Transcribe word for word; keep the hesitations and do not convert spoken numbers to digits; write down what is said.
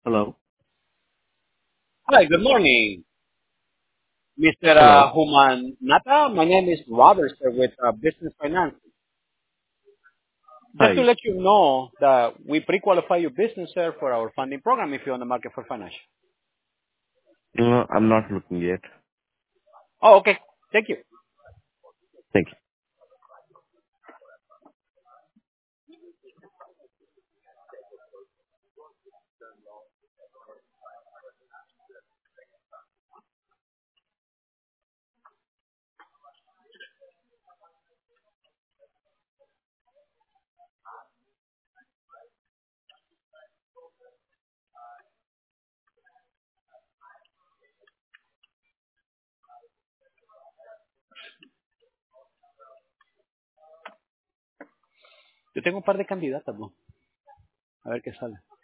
Hello. Hi, good morning, mister Uh, Hello. Human Nata. My name is Robert, sir, with uh, Business Finance. Just to Hi. let you know that we pre-qualify your business, sir, for our funding program if you're on the market for financial. No, I'm not looking yet. Oh, okay. Thank you. Thank you. Yo tengo un par de candidatas, ¿no? A ver qué sale.